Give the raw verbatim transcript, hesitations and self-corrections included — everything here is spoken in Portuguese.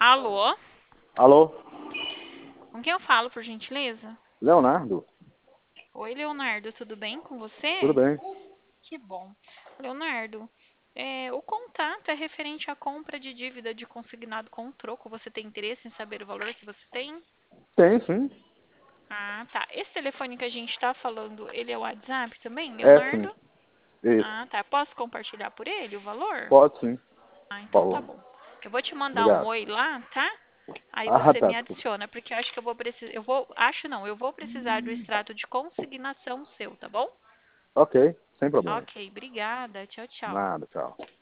Alô? Alô? Com quem eu falo, por gentileza? Leonardo? Oi, Leonardo, tudo bem com Tudo você? bem? Que bom. Leonardo, é, o contato é referente à compra de dívida de consignado com troco. Você tem interesse em saber o valor que você tem? Tem, sim. Ah, tá. Esse telefone que a gente está falando, ele é o WhatsApp também, É, sim. Leonardo? Isso. Ah, tá. Posso compartilhar por ele o valor? Pode, sim. Ah, Por então tá favor. bom. Eu vou te mandar um Obrigado. oi lá, tá? Aí Ah, você tá, me desculpa. adiciona, porque eu acho que eu vou precisar. Eu vou. Acho não, eu vou precisar do extrato de consignação seu, tá bom? Ok, sem problema. Ok, obrigada. Tchau, tchau. Nada, tchau.